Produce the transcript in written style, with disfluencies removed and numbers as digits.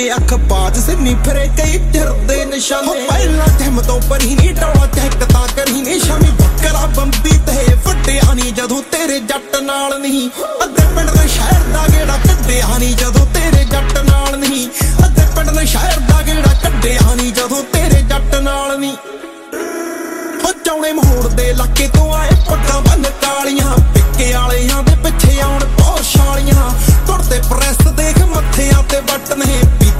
ਅੱਖ ਬਾਜ ਸਿੰਨੀ ਫਿਰੇ ਕਈ ਫਿਰਦੇ ਨਿਸ਼ਾਨੇ ਪਹਿਲਾਂ ਧਿਮ ਤੋਂ ਪਰੀ ਨੀ ਟੌਲਾ ਚੈੱਕ ਤਾਂ ਕਰੀ ਨੀ ਸ਼ਾਮੀ ਬੱਕਰਾ ਬੰਬੀ ਤੇ ਵੱਡਿਆ ਨੀ ਜਦੋਂ ਤੇਰੇ ਜੱਟ ਨਾਲ ਨਹੀਂ ਅੱਧੇ ਪਿੰਡ ਦੇ ਸ਼ਹਿਰ ਦਾ ਗੇੜਾ ਕੱਢਿਆ ਨੀ ਜਦੋਂ